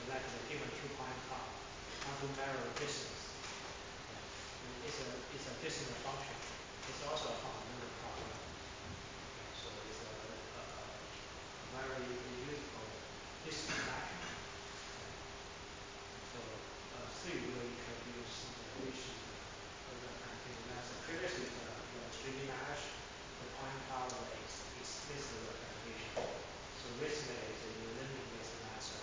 select the given 2-point cloud, how to measure distance. It's a distance function. It's also a fundamental problem. So it's a very useful distance action. So C will introduce which is the representation method. Previously, the 3D mesh, the point cloud is explicit representation. So recently, you limit this method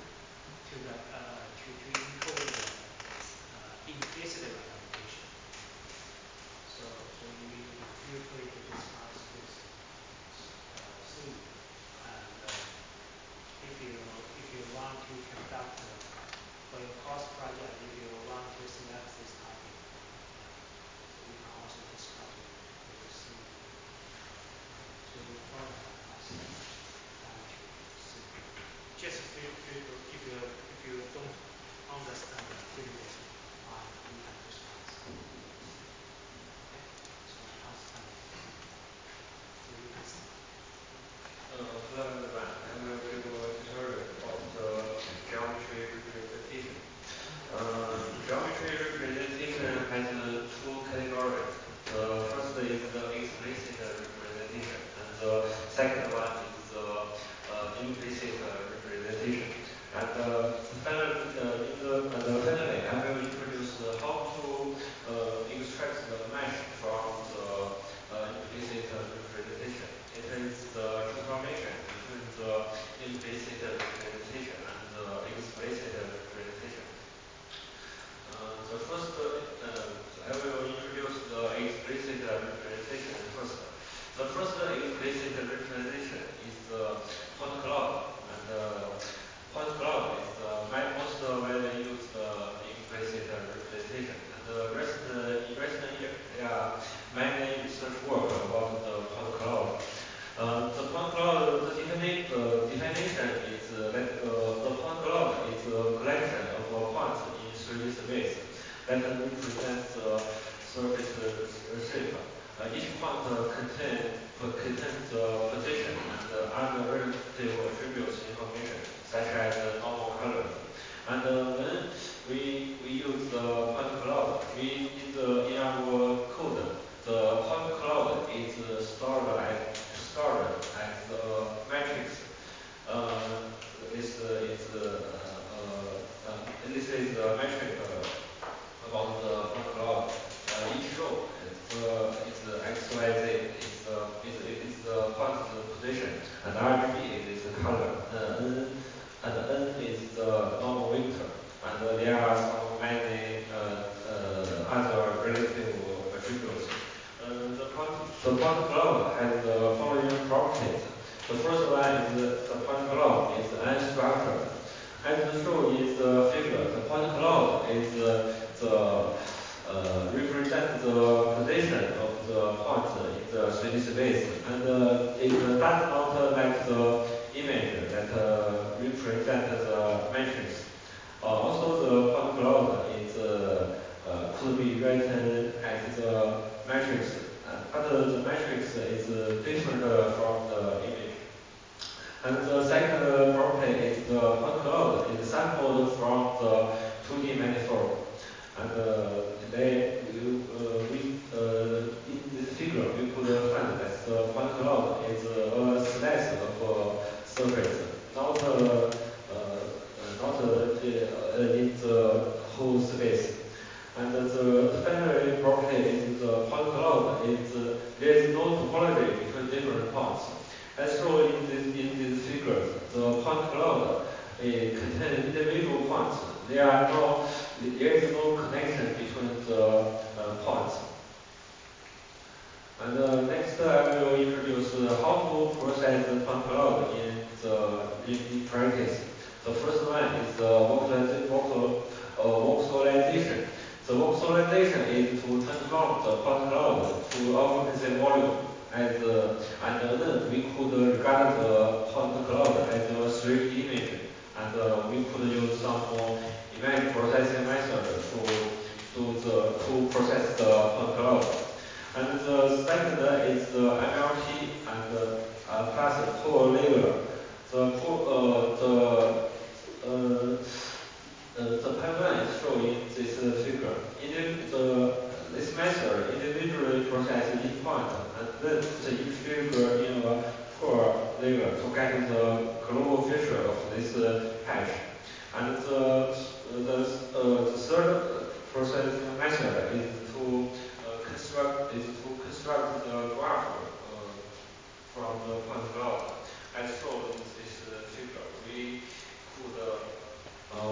to include the implicit representation. So you feel free to discuss this C. And if you want to conduct for your course project, if you want to select this topic, you can also discuss it with the C. So you further ask C. Just feel free to, if you don't understand the previous one, you can discuss. Okay? So I pass time. So you can start. Hello everyone. I will give a tutorial about geometry representation. Geometry representation has two categories. The first is the explicit representation, and the second one is the implicit representation. And finally, I will introduce how to extract the mesh from the implicit representation. It is the transformation between the implicit representation and the explicit representation. I will introduce the explicit representation first. The first explicit representation is the point cloud, and point cloud is the most widely used implicit representation. And in recent years, there are many research work about the point cloud. The point cloud, the definition is that the point cloud is a collection of points in 3D space that represents the surface shape. Each point contains the position and other relative attributes information, such as normal colors. And when we use the point cloud, in our code, the point cloud is stored as the matrix. This is the metric about the point cloud. Each row is XYZ, is the point's position, and RGB is the color, and N is the normal vector, and there are so many other relative attributes. The point cloud has the following properties. The first one is the point cloud is unstructured. As shown in the figure, the point cloud is represents the position of the point in the 3D space, and it does not like the image that represents the matrix. Also, the point cloud could be written as the matrix, but the matrix is different from the image. And the second property is the point cloud is sampled from the 2D manifold. And in this figure, we could find that the point cloud is a slice of surface, not in the whole space. And the final property is the point cloud is there is no topology between different points. As shown in these figures, the point cloud contains individual points. There is no connection between the points. And next, I will introduce how to process the point cloud in practice. The first one is the voxelization. The voxelization is to transform the point cloud to occupancy volume, and then we could regard the point cloud as a 3D image, and we could use some image processing method to process the point cloud. And the second is the MLT and plus core layer. The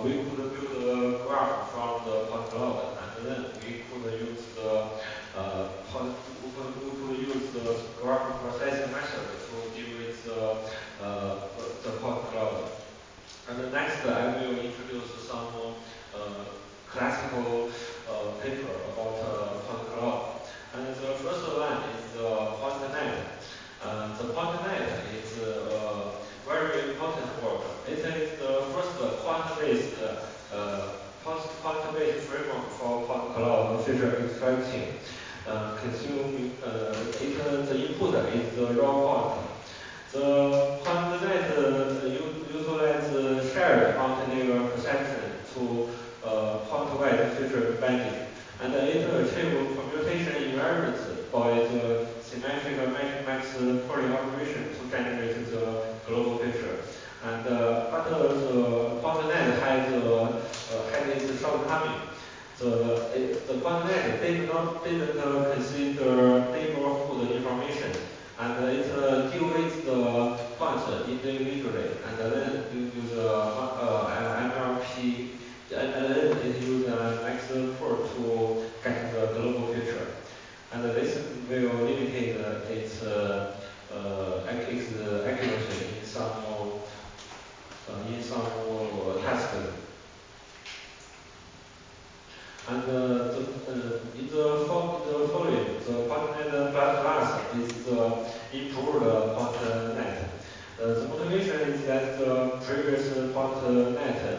we could build a graph from the point cloud, and then we could use we could use the graph processing method to deal with the point cloud. And next, I will introduce some classical paper about point cloud. And the first one is point net. The point net is very important work. It is the first point-based framework for point cloud feature extracting. The input is the raw point. The PointNet utilize shared multi-layer perception to point-wide feature binding, and it achieves computation invariance by the symmetric max Turing operation to generate the global feature. And but the PointNet had its shortcoming. The PointNet didn't consider neighborhood information, and it dewaits the points individually, and then use MLP, and then it uses max port to get the global feature. And this will limit its accuracy in some tasks. And in the following, the PointNet plus is the improved PointNet. The motivation is that the previous PointNet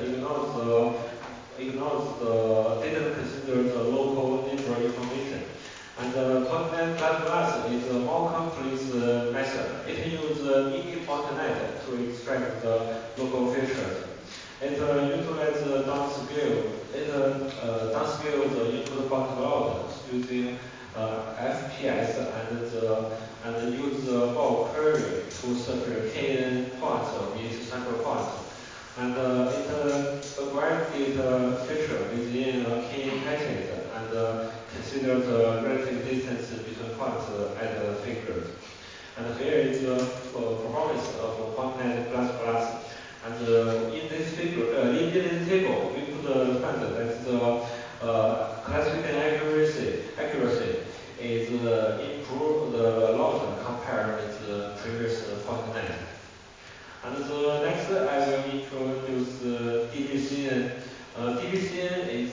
didn't consider the local neighbor information. And the PointNet plus is a more complete method. It uses mini PointNet to extract the local features. It utilizes downscale. It downscales the input point cloud using FPS and use the bulk query to search KN points of each sample point. And it aggregates feature within KN patches and consider the relative distance between points at the figures. And here is the performance of PointNet plus. And in this table, we could find that the classification accuracy is improved a lot compared with the previous PointNet. And the next, I will introduce DGCN. DGCN is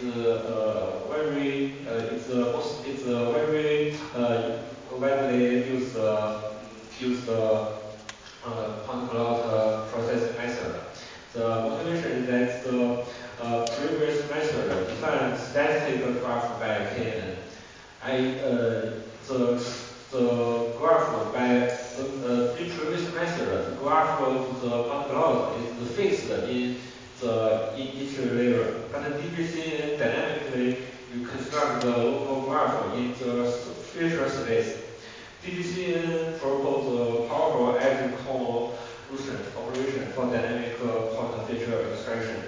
very widely used point cloud processing method. The motivation is that the previous method defines static graph by KN. The graph by the previous method, the graph of the point cloud is fixed in each layer. But the DGCN dynamically you construct the local graph in the feature space. DGCN proposes a powerful edge convolution operation for dynamic point feature extraction.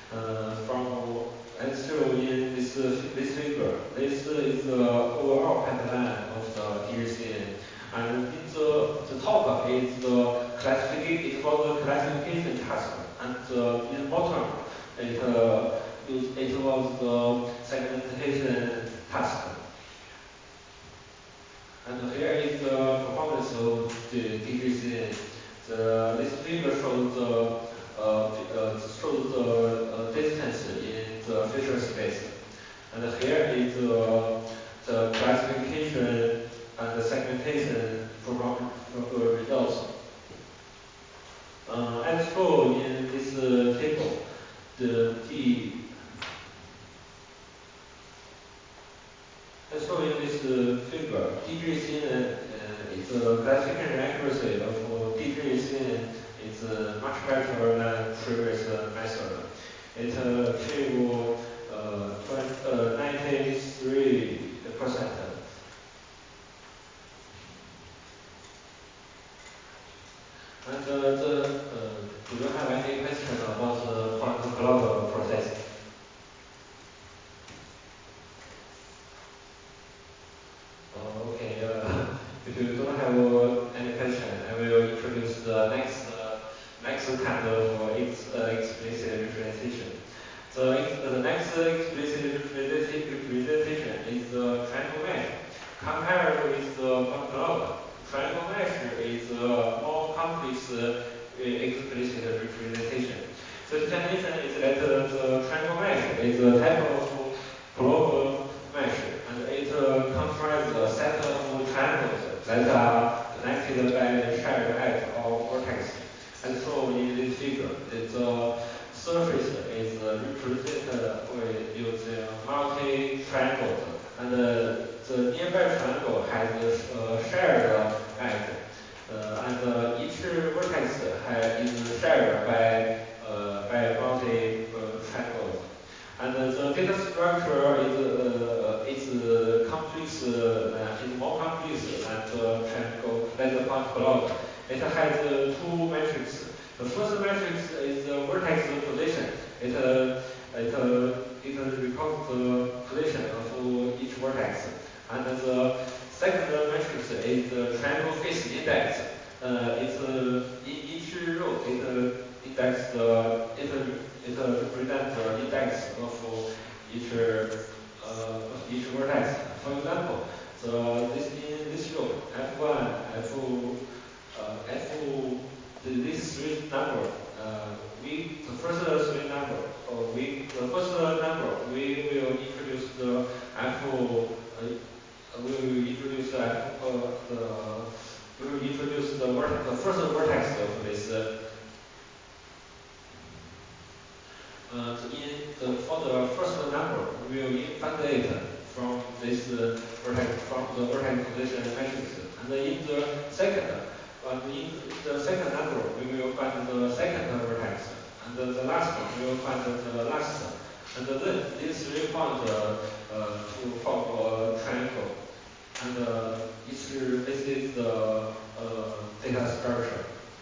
As shown in this figure, this is the overall pipeline of the DGCN. And in the top is the classification, it was the classification task, and in the bottom it was the segmentation task. And here is the performance of the DGCN. This figure shows the distance in the feature space. And here is the classification and the segmentation results. As shown in this table, as shown in this figure, DGCN is the classification accuracy of DGCN is much better than previous method. It achieved 93%. And do you have any question about the point cloud process? Okay, if you don't have any question, I will introduce the next kind of explicit representation. explicit representation is the triangle mesh. Compared with the point cloud, triangle mesh is a more complex explicit representation. The definition is that the triangle mesh is a type of global mesh, and it comprises a set of triangles that are connected by a shared edge or vertex. As shown in this figure, the surface is represented with using multi-triangles, and the nearby triangle has a shared edge, and each vertex is shared by multi-triangles. And the data structure is complex, is more complex than the triangle, than the point cloud. It has two metrics. The first matrix is the vertex position. It records the position of each vertex. And the second matrix is the triangle face index. In each row it represents the index of each vertex. For example, in this row F1, these three numbers, the first three number, we will introduce the F. We will introduce the F, we will introduce the first vertex of this. For the first number, we will invalidate from this vertex, from the vertex position matrix, and in the second number, we will find the second vertex, and the last one we will find the last, and then these three points to form a triangle, and this is the data structure.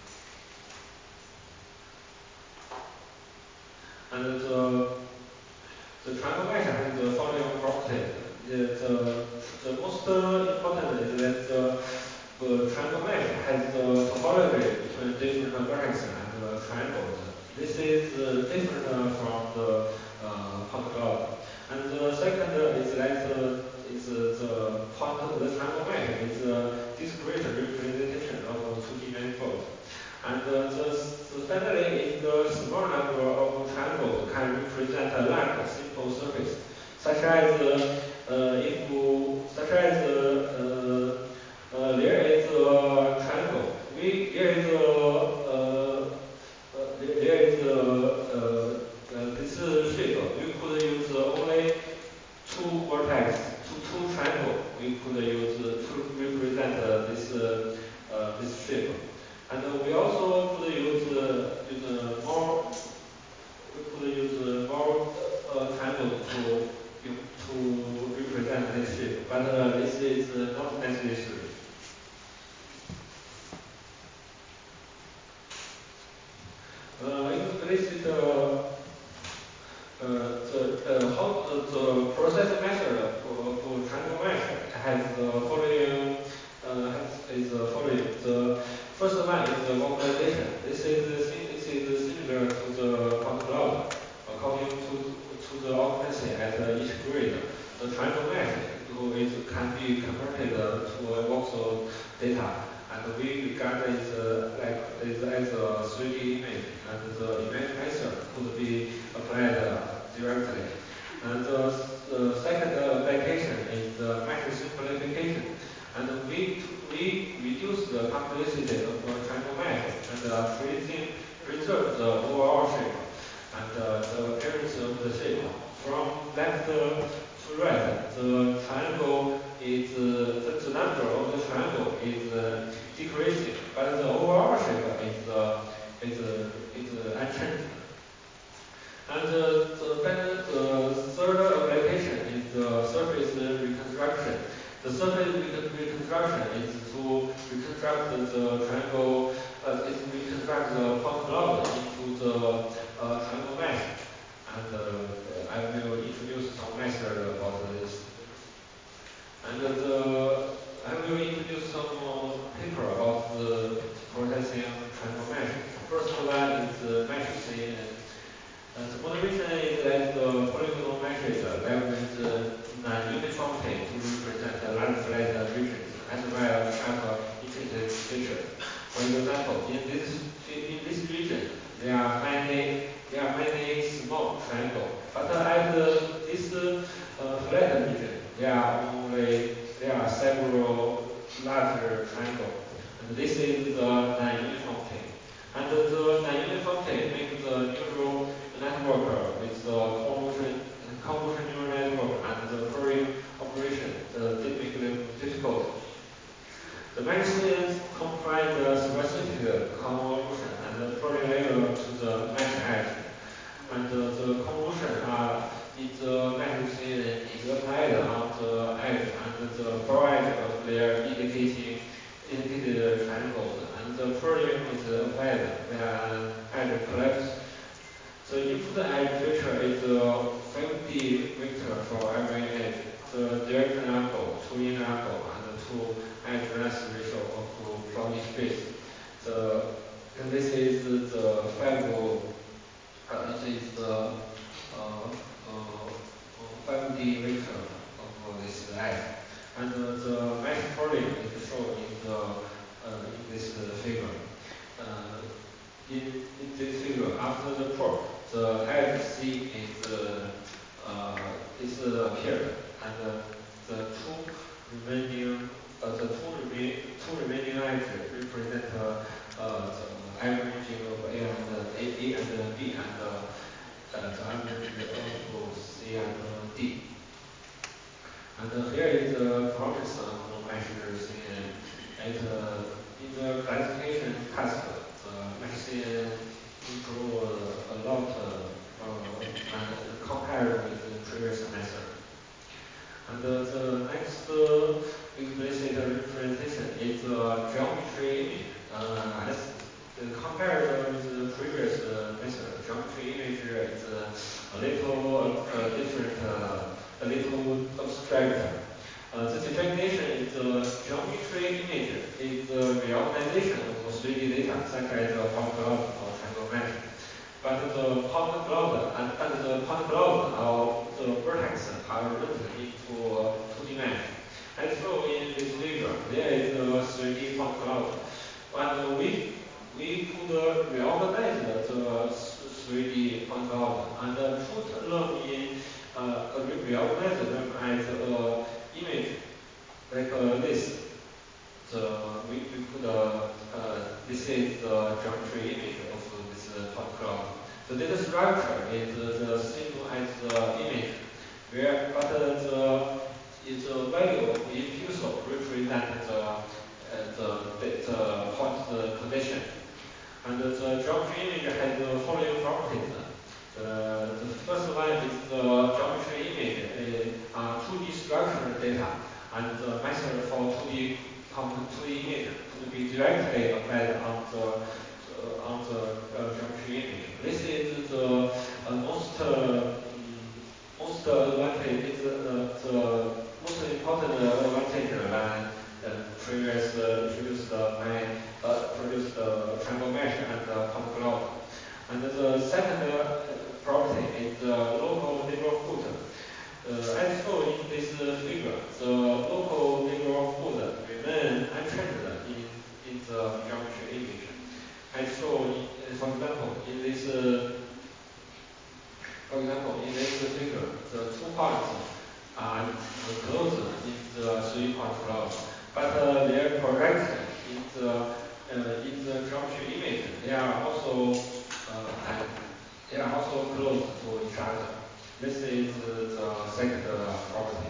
And the triangle mesh has the following properties. The most important is that the triangle mesh has the topology between different vertices and triangles. This is different from the point cloud. And the second is that the triangle mesh is a discrete representation of 2D manifolds. And finally, is the small number of triangles can represent a like simple surface, such as there is a triangle. This shape. We could use only two vertex, two triangles. We could use to represent this shape. And we also could use more. We could use more triangles to represent this shape, but this is not necessary. Explicit the process method for triangle mesh has the following. The first one is the localization. This is similar to the point cloud. According to the occupancy at each grid, the triangle mesh can be converted to a voxel data, and we regard it as a 3D image, and the image method could be applied directly. And the second application is the mesh simplification. And we reduce the complexity of the triangle mesh and preserve the overall shape and the appearance of the shape. From left to right, the triangle is the number of the triangle is decreasing, but the overall shape is unchanged. And the third application is the surface reconstruction. The surface reconstruction is to reconstruct the triangle, reconstruct the point cloud into the triangle mesh. And I will introduce some method about this. And I will introduce some paper about the processing triangle mesh. First one is mesh. The motivation is that the polygonal mesh the convolution neural network and the Turing operation did make it difficult. The machines comprise the specific convolution and the Turing layer to the mesh edge. And the convolution is the machine is applied on the edge and the provide of their indicated triangles. And the Turing is applied when an edge collapses. The input edge feature is a 5D vector for every edge. The direct angle, 2-in angle, and 2 edge length ratio of Brownian space. And this is the 5D vector of this edge. And the mesh Turing is shown in this figure. In this figure, after the probe, the edge C is appeared, and the two remaining edges represent the averaging of A and B, and the average of C and D. And here is the progress of measures in the classification test. The machine improved a lot and compared with the previous method. And the next implicit representation is geometry image. Compared with the previous method, geometry image is a little different, a little abstract. The definition is geometry image is the reorganization of 3D data, such as a point cloud or triangle mesh. But the point cloud and the point cloud or the vertex are written into 2D mesh. And so in this figure, there is a 3D point cloud. And we could reorganize the 3D point cloud and put them in reorganize them as an image like this. This is the geometry image of this point cloud. The data structure is the same as the image, but the value in pixel represents the point position. And the geometry image has the following properties. The first one is the geometry image, 2D structure data, and the method for 2D image could be directly applied on the geometry image. This is the most advantage, the most important advantage when previous produced triangle mesh and point cloud. And the second property is the local neighborhood. As shown in this figure, the local neighborhood remain unchanged in the geometry image. As shown, for example, in this figure, the 2 points are closed in the 3-point cloud, but their projection in the geometry image, they are also close to each other. This is the second property.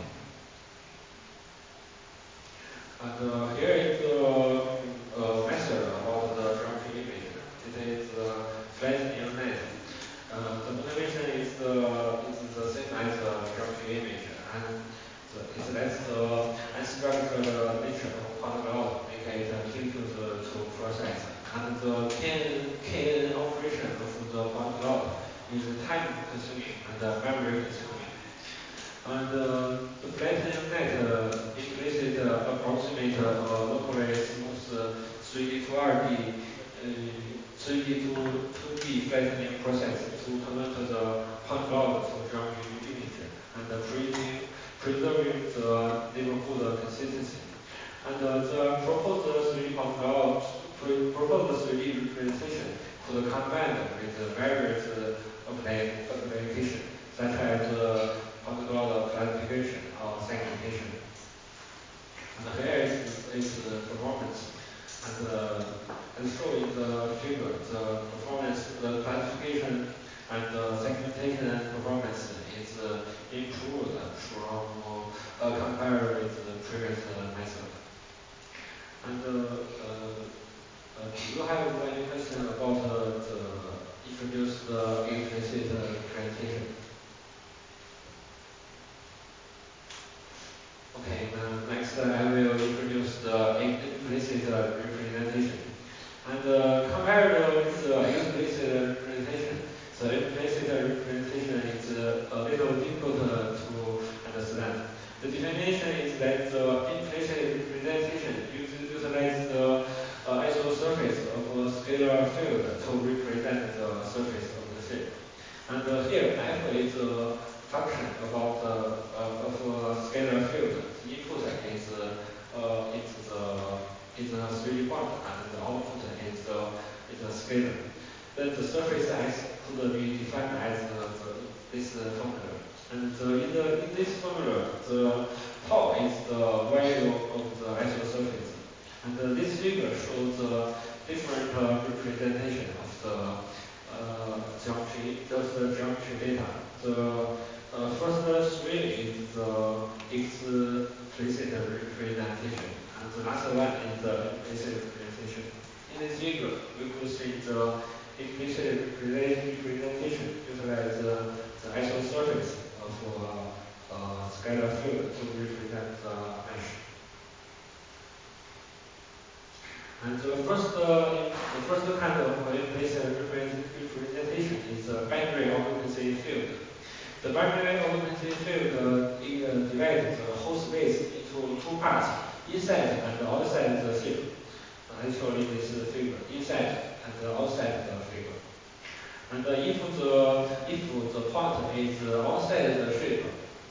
And here is the method about the geometry image. It is flattening net. The motivation is the same as the geometry image, and it lets the unstructured nature of point cloud make it difficult to process. And the KN operation of the point cloud is time consuming and memory consuming. And the flattening net implicit approximate locally smooth 3D to 3D to 2D flattening process to convert the point cloud to geometry image and preserving the neighborhood consistency. And the proposed 3D point cloud, proposed 3D representation could combine with various applications, such as point cloud classification is a function about of a scalar field. The input is a 3D point, and the output is a scalar. Then the surface S could be defined as this formula. And in this formula, the tau is the value of the actual surface. And this figure shows different representation of the geometry data. The first three is the explicit representation, and the last one is the implicit representation. In this figure, we could see the implicit representation utilize the actual surface of scalar field to represent the mesh. And the first kind of implicit representation is the binary occupancy field. The binary occupancy field divides the whole space into two parts, inside and outside the shape. Actually, this figure, inside and outside the figure. And if the point is outside the shape,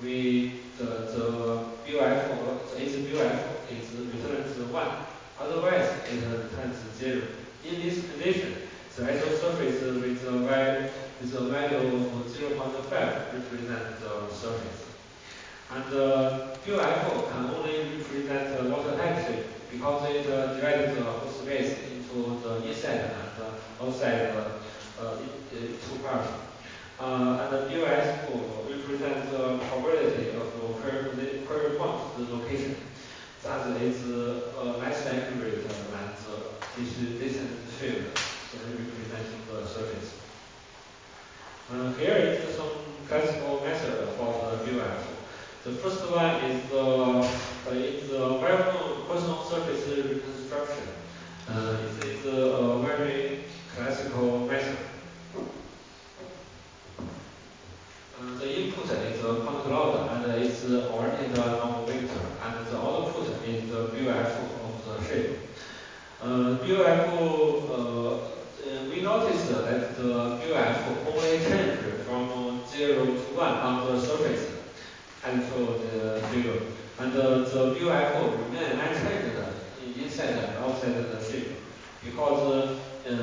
the BF is returns 1. Otherwise, it returns 0. In this condition, the actual surface with a value of 0.5 represents the surface. And BF can only represent water type shape because it divides the whole space into the inside and outside two parts. And the BF represents the probability of query point location. That is less accurate than the distance field, so representing the surface. Here is some classical method for the BF. The first one is the well-known personal surface reconstruction. It is a very classical method. The input is a point cloud and it's oriented along vector, and the output is the BF of the shape. We noticed that the BF only changes from 0 to 1 on the surface until the figure, and the BF remains unchanged inside and outside the shape because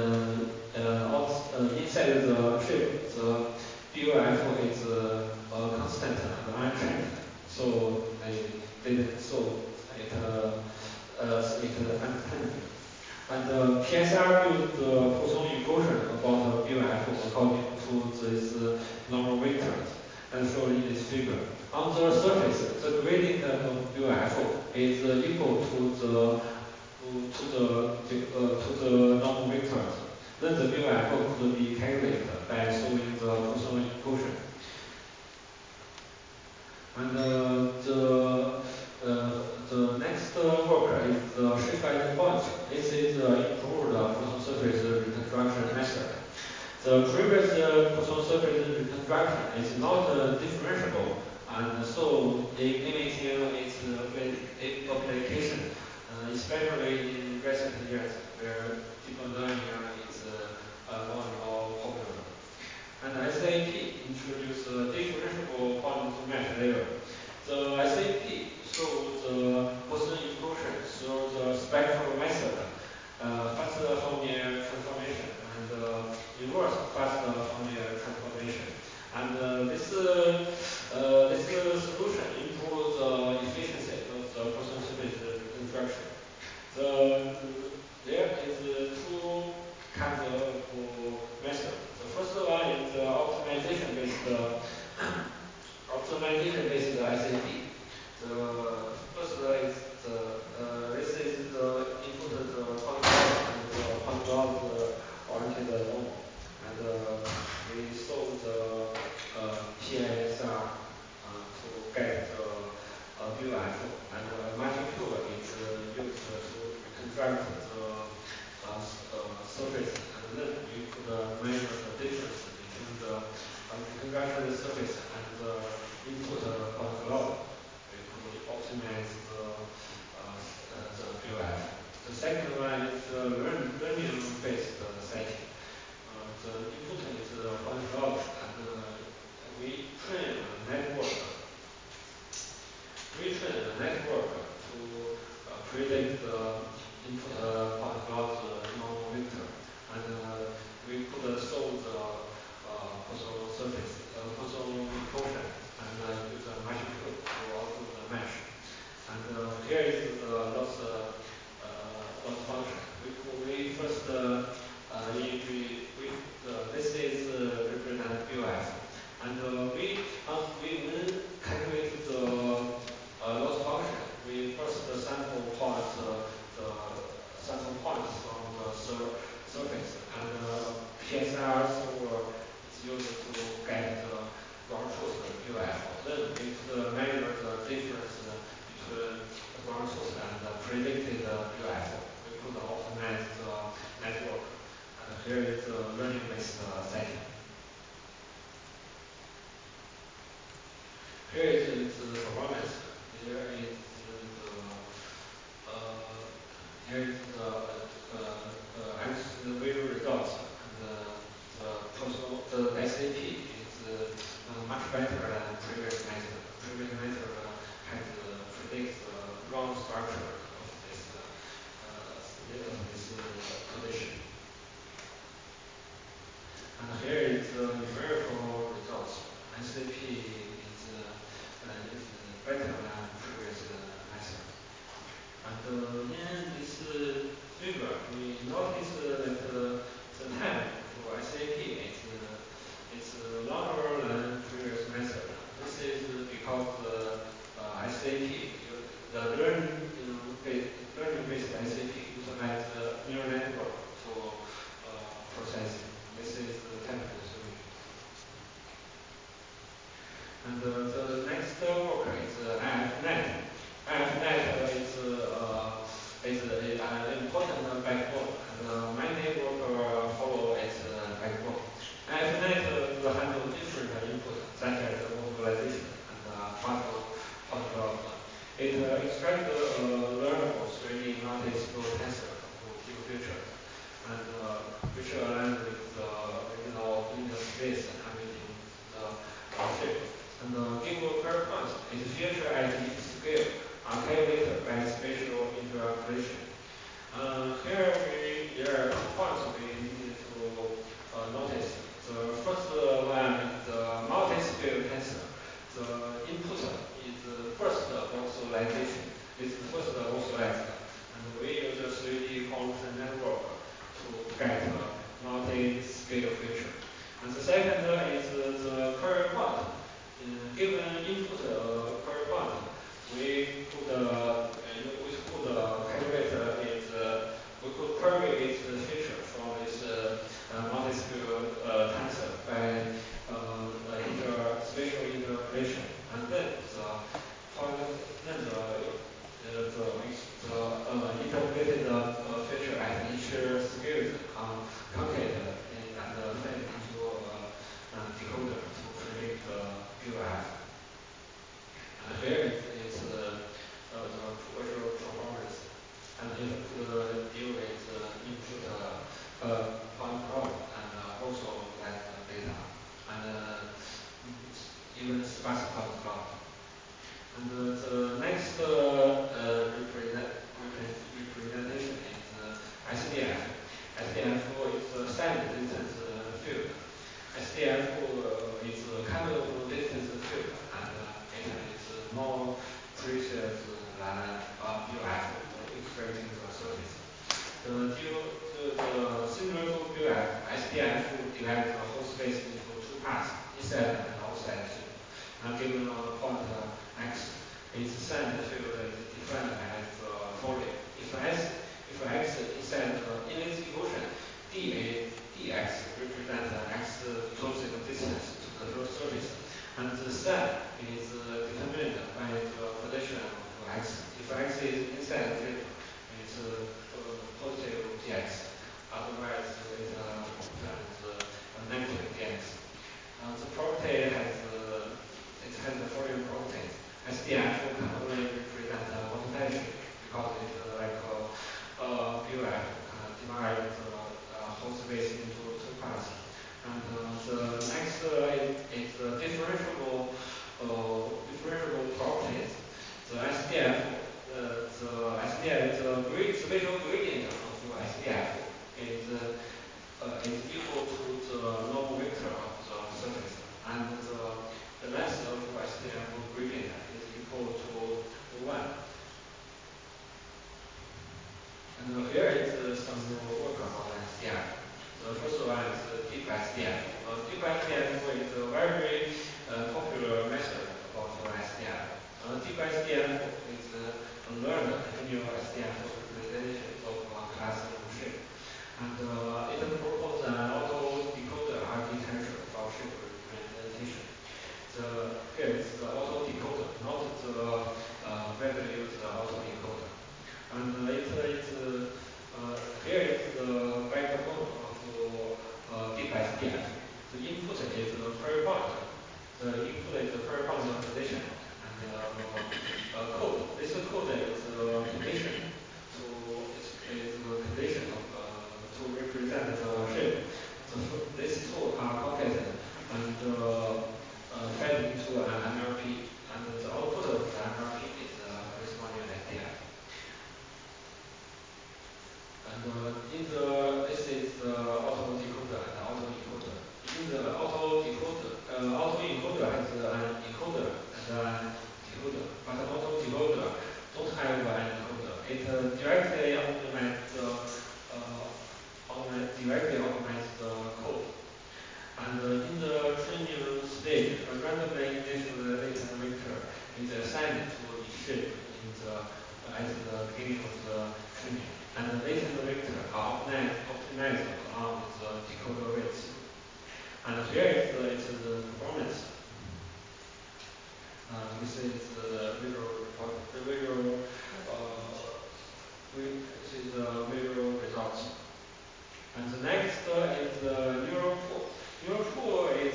inside the shape the BF is constant and unchanged, so they didn't solve it unchanged. And PSR built the Poisson equation about the BF according to this normal vectors, and shown in this figure. On the surface, the gradient of BF is equal to the normal vectors. Then the BF could be calculated by solving the Poisson equation. And the next work is the shape point. This is improved Poisson surface reconstruction method. The previous Poisson surface reconstruction is not differentiable, and so limiting its application, especially in recent years where deep learning is more and more popular. And SAP introduced a differentiable point mesh layer. The SAP shows the Poisson equation through the spectral method, fast Fourier transformation, and inverse fast Fourier transformation. And this solution improves the efficiency of the Poisson surface reconstruction. There is two kinds of methods. The first one is optimization-based SAP. The first is this is the input the point cloud and the point cloud oriented normal, and we solve the PISR to get the BF, and magic cube is used to reconstruct the surface, and then we could measure the difference between the reconstructed surface and the input point cloud. We could optimize the BF. The second one is learning-based setting. The input is point cloud, and we Here is the performance. Here is the uh, here is the visual results. And the SAP is much better than previous method. Previous method had predicts the wrong structure of this position. And here is the numerical results. SAP is better than previous method. And in this figure, we notice that the time for SAP is longer than previous method. This is because SAP, the learning-based SAP utilize neural network for processing. This is the technical solution. And the next work is IFNet. IFNet is an important backbone, and many workers follow its backbone. IFNet handle different input, such as mobilization and development. It extracts learnable 3D multi-scale tensor to give features, and which align with the original linear space computing shape. And give per point is feature at each scale are calculated by spatial interpolation. There are 2 points we need to notice. The first one is the multi-scale tensor. The input is the first authorization. It's the first authorized. And we use a 3D convolution network to get a multi-scale feature. And the second is the current point. Given input current point, we could calculate we could query its feature from this multi-scale tensor by spatial interpolation, and then the interpolated feature at each scale concatenated and fed into a decoder to predict UF. And here is the virtual performance, and it could deal with input point cloud and also like data and even sparse point cloud. And the next representation is SDF. SDF is a side distance field. SDF is a cumulative distance field, and it is more precious than UF expecting the surface. Similar to UF, SDF divides the whole space into 2 parts, inside and outside field. And given a point x, its side field is randomly indexed latent vector is assigned to each shape in at the beginning of the training. And the latent vector are optimized along with the decoder weights. And here is the performance. This is the visual report, the visual, this is the visual results. And the next is neural pool. Neural pool is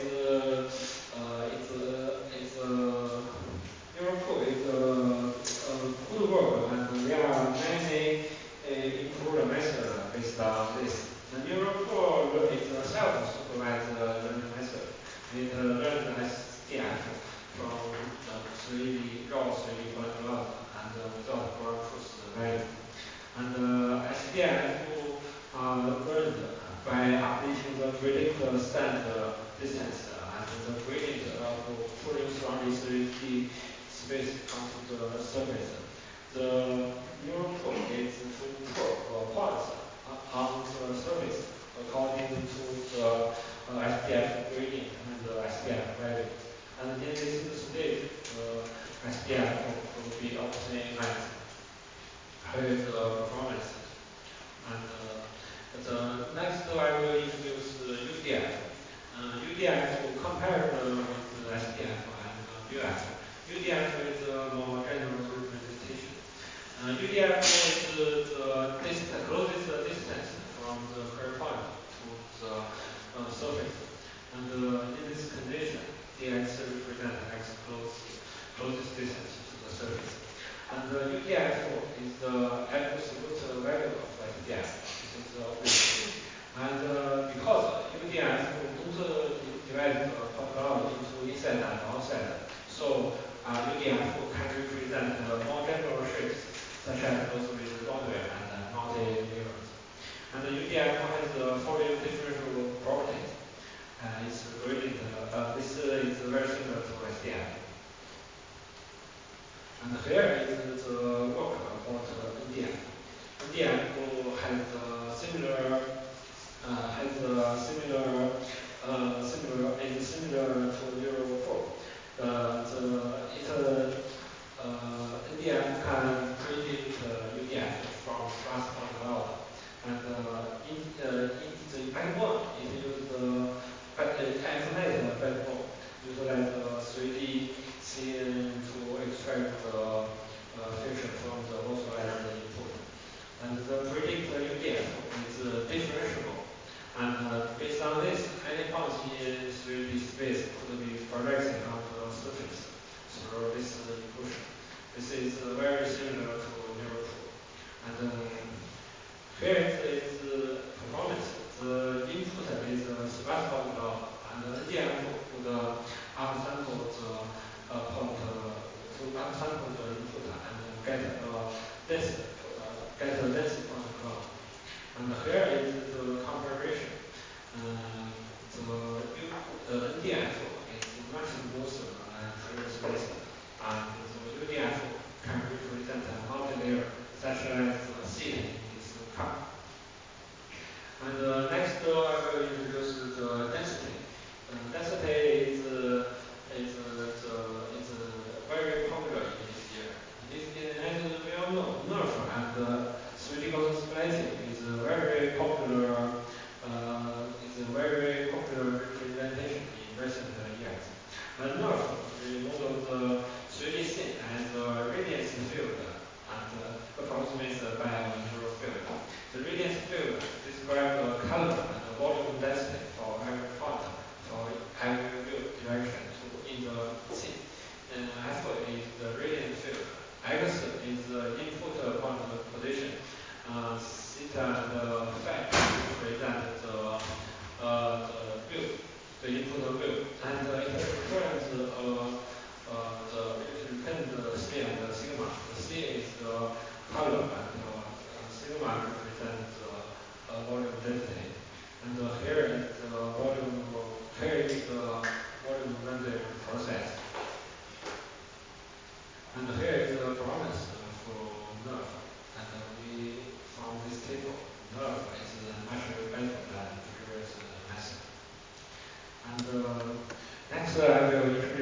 neural pool is good work, and there are many improved methods based on this. The neural pool is a self-supervised learning method. It learns SDF from 3D raw 3D point cloud and without ground truth value. And SDF learned by updating the gradient stand distance and the gradient of pulling from this 3D space onto the surface. The neural pool is to put points on the surface according to the SDF gradient and the SDF value. And in this stage, SDF will be optimized with performance. And the next I will introduce UDF. UDF will compare with SDF and UF. UDF is a more general representation. UDF is the closest distance from the curve point to the surface. And in this condition, dx represents x closest distance to the surface. And UDF is the absolute value of SDF. This is obvious. And because UDF don't divide the point cloud into inside and outside, so UDF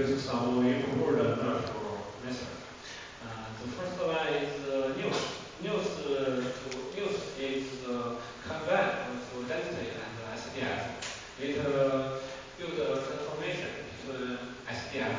introduce some improved nerve method. The first one is news. News is combined with density and SDF. It builds a transformation between SDF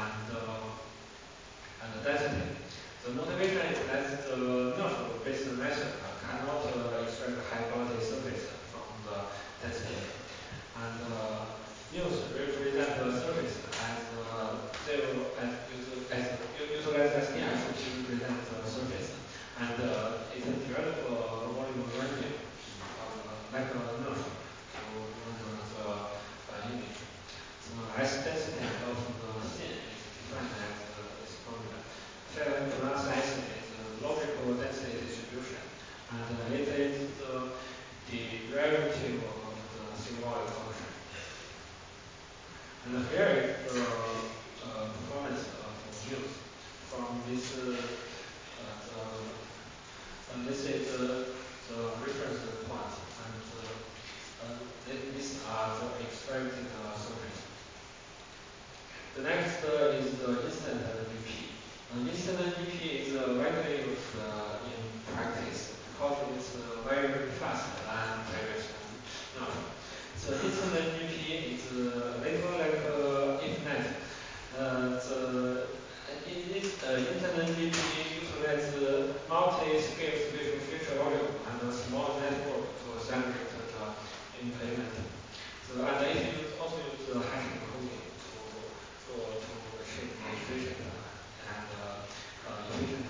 and density. The motivation is that the nerve-based method cannot extract high-quality surface from the density. And news represent the surface as zero as utilize SDF to represent the surface, and it develop volume learning like a nerve to learn the image. The S density of the scene is defined as this formula. Fair plus S is the logical density distribution, and it is the derivative of the symbolic function. And here is the performance of use from this. This is the reference point, and these are the expected surface. The next is the instant NDP. Instant NDP is widely used in practice because it's very fast and previous enough. So instant NDP is little like internet. Instant NDP utilizes multi-scale spatial feature volume and a small network to accelerate the implement. So, and it also uses hashing coding to achieve efficient and efficient.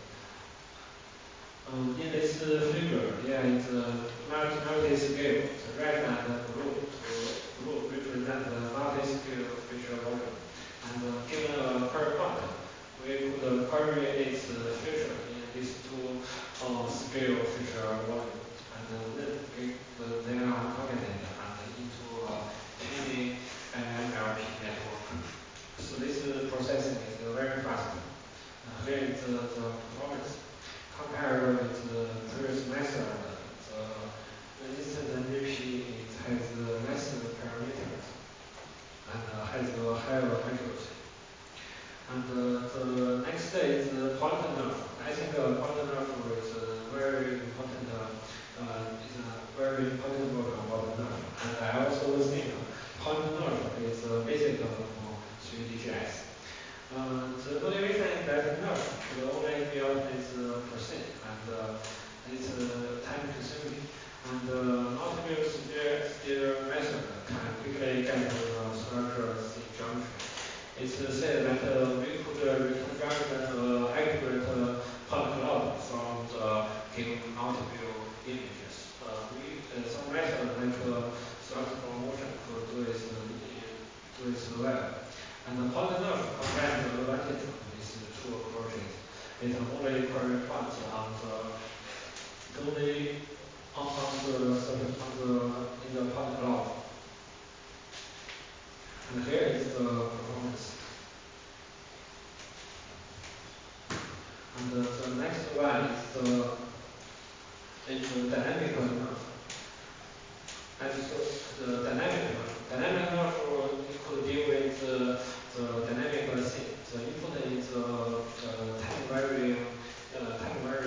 In this figure, there is multi-scale. The red and blue represent the multi-scale feature volume. And given a per point, we could query its feature in these two scale feature volume. And then they are connected and into a mini NLP network. So this processing is very fast. Here is the performance. Compared with the previous method, the instant NDP has less parameters and has a higher accuracy. And the next is point nerve. I think point nerve is very important. Is a very important word about nerve. And I also think point nerve is basic of 3DGS. The motivation is that nerve will only be its percent, and it's time consuming. And multiple steer method can quickly get to the structure geometry. It's said that we could reconstruct an accurate point cloud from the given multiple images. Some method like structural motion could do it well. And the point nerve combines the advantage of these two approaches. It only query points on the only on the surface in the point cloud. And here is the performance. And the next one is the dynamic nerve. And so the dynamic nerve could deal with the dynamic scene. The input is time varying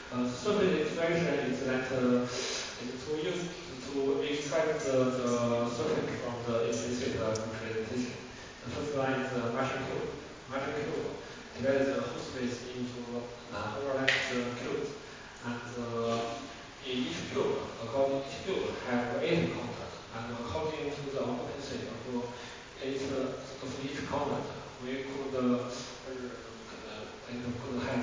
Surface extraction is that is to use to extract the surface from the implicit representation. The first one is the Martian cube. Martian cube divides the whole space into overlapped cubes, and each cube, according each cube, have 8 counters, and according to the occupancy of each counter, we could it could have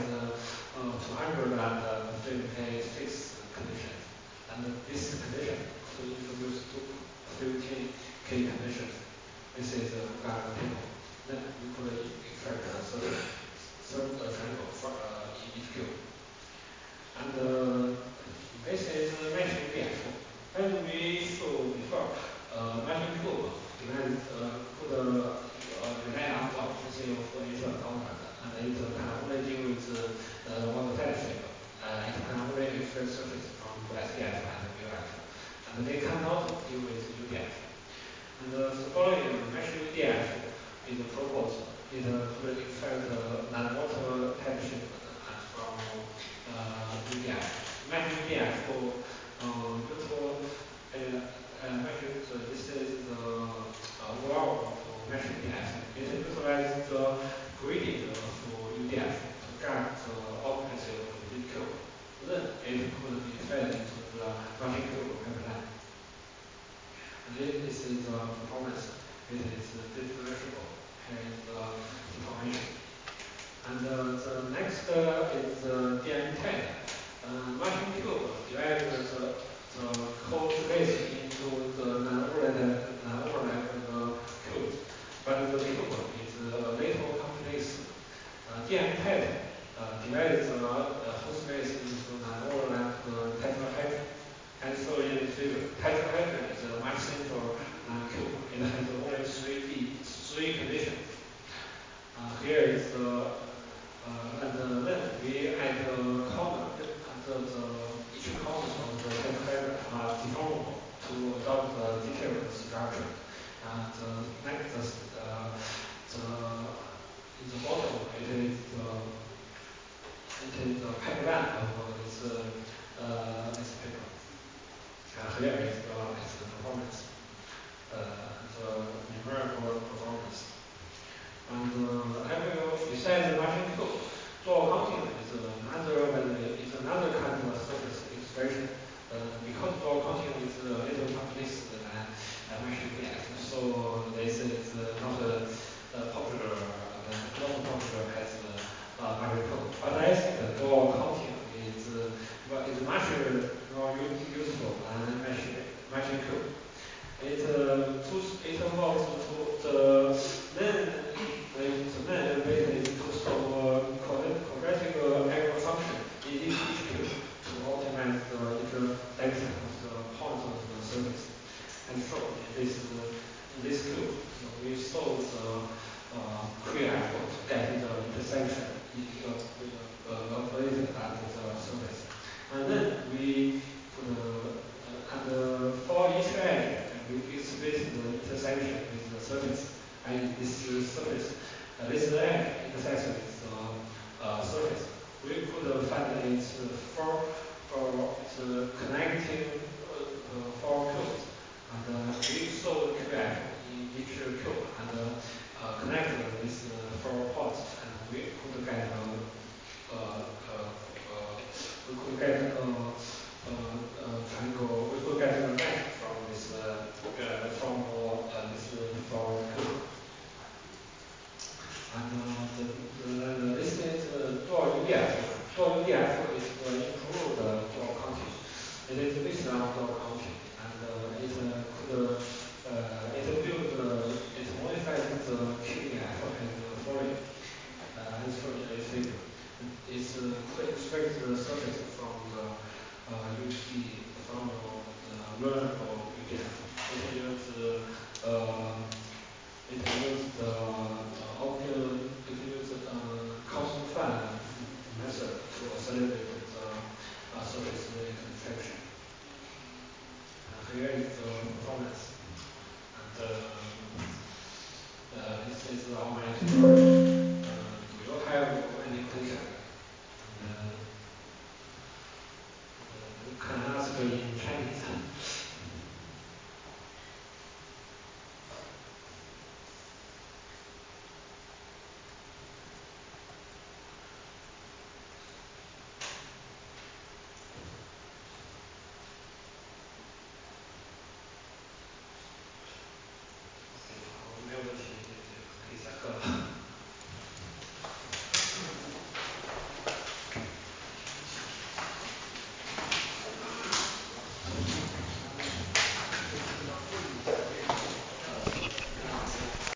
256 conditions, and this condition could introduce two 15K conditions. This is a table. Then we could extract a certain triangle for each cube. And this is matching DF. As we showed before, matching cube depends could rely on the occupancy of each counter, and it can only deal with one type shape. It can only extract surface from SDF and UF, and they cannot deal with UDF. And the following mesh UDF is proposed. It could extract non-water type shape and from UDF. Mesh UDF for neutral measure. So this is the overall of mesh UDF. It neutralizes the gradient of UDF to grab the occupancy of the cube. Then it could be fed into the Martin cube pipeline. And this is performance. It is differentiable. Here is the information. And the next is the DME tag. Martin cube divides the code space into the non-overlap cubes. But the cube is a little complex. DME tag divides the whole space into non-overlap tetrahedron. And so in this figure, tetrahedron is a much simpler cube. It has only three conditions. Here is the and then we add the column, and each column of the tetrahedron are deformable to adopt the detailed structure. And next, in the bottom, it is the pipeline of this paper. Here is the performance, the numerical performance. And besides the Martin cube, dual counting is another kind of surface expression. Because dual counting is a little complex than Martin cube, so this is not popular as Martin cube. But I think the dual counting is much more useful than Martin cube. It involves the main ability is to solve quadratic angle function in each cube to optimize the intersection of the points of the surface. And so in this cube, we solve the pre-effort to get the intersection located at the surface. And then we put for each edge, we exhibit the intersection with the surface. And this surface, this edge intersects with the surface. We could find its connecting four cubes. And we solve the QF in each cube and connect these four points. And we could get